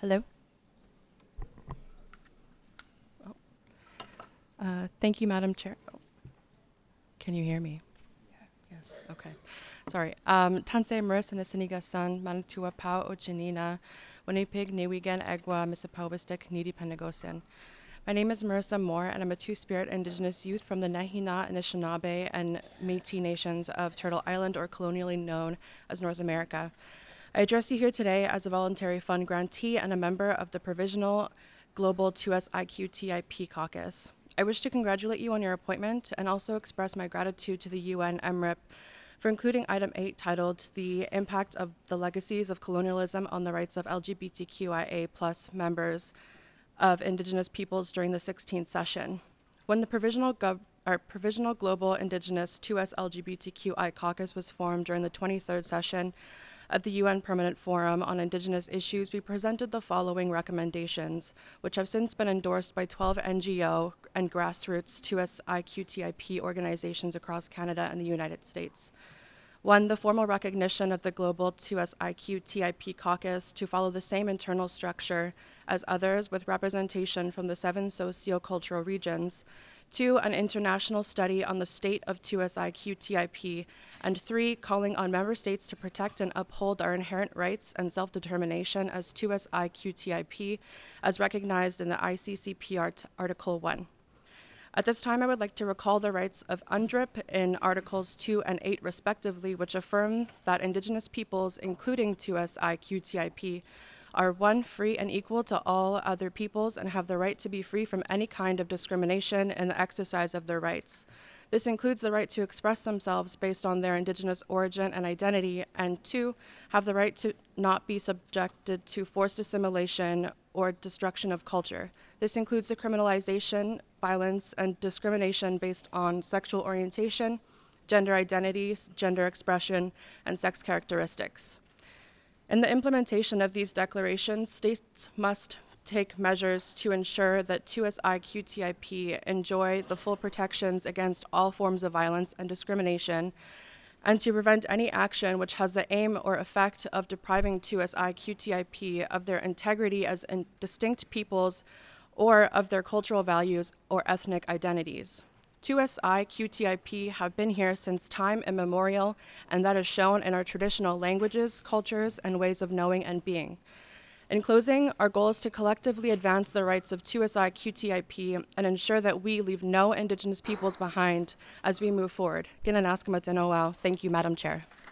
Hello. Thank you, Madam Chair. Oh, can you hear me? Yes. Okay. Sorry. Tanse Marissa Nasiniga San Manatua Pau Ochinina Winnipeg Newigan Egwa Missipauwistic Needy Penegosin. My name is Marissa Moore, and I'm a Two-Spirit Indigenous youth from the Nahina, Anishinaabe, and Métis nations of Turtle Island, or colonially known as North America. I address you here today as a voluntary fund grantee and a member of the Provisional Global 2S IQTIP Caucus. I wish to congratulate you on your appointment and also express my gratitude to the UN MRIP for including item 8 titled The Impact of the Legacies of Colonialism on the Rights of LGBTQIA plus members of Indigenous peoples during the 16th session. When the Provisional Global Indigenous 2S LGBTQI Caucus was formed during the 23rd session of the UN Permanent Forum on Indigenous Issues, we presented the following recommendations, which have since been endorsed by 12 NGO and grassroots 2S IQTIP organizations across Canada and the United States. One, the formal recognition of the Global 2SIQ TIP caucus to follow the same internal structure as others with representation from the 7 sociocultural regions. Two, an international study on the state of 2SIQ TIP. And three, calling on member states to protect and uphold our inherent rights and self-determination as 2SIQ TIP as recognized in the ICCPR Article 1. At this time, I would like to recall the rights of UNDRIP in Articles 2 and 8 respectively, which affirm that Indigenous peoples, including 2SIQTIP, are one, free and equal to all other peoples and have the right to be free from any kind of discrimination in the exercise of their rights. This includes the right to express themselves based on their Indigenous origin and identity, and two, have the right to not be subjected to forced assimilation or destruction of culture. This includes the criminalization, violence, and discrimination based on sexual orientation, gender identities, gender expression, and sex characteristics. In the implementation of these declarations, states must take measures to ensure that 2SIQTIP enjoy the full protections against all forms of violence and discrimination, and to prevent any action which has the aim or effect of depriving 2SIQTIP of their integrity as distinct peoples or of their cultural values or ethnic identities. 2SI QTIP have been here since time immemorial, and that is shown in our traditional languages, cultures, and ways of knowing and being. In closing, our goal is to collectively advance the rights of 2SI QTIP and ensure that we leave no Indigenous peoples behind as we move forward. Thank you, Madam Chair.